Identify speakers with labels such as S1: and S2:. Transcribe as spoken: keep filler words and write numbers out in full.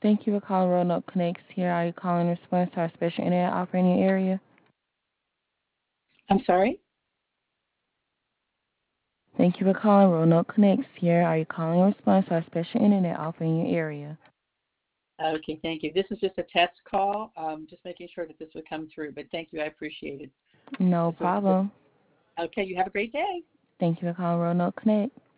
S1: Thank you for calling Roanoke Connects. Here, are you calling in response to our special internet offer in your area?
S2: I'm sorry?
S1: Thank you for calling Roanoke Connects. Here, are you calling in response to our special internet offer in your area?
S2: Okay, thank you. This is just a test call, um, just making sure that this would come through, but thank you. I appreciate it.
S1: No
S2: This was just,
S1: problem.
S2: okay, you have a great day.
S1: Thank you for calling Roanoke Connect.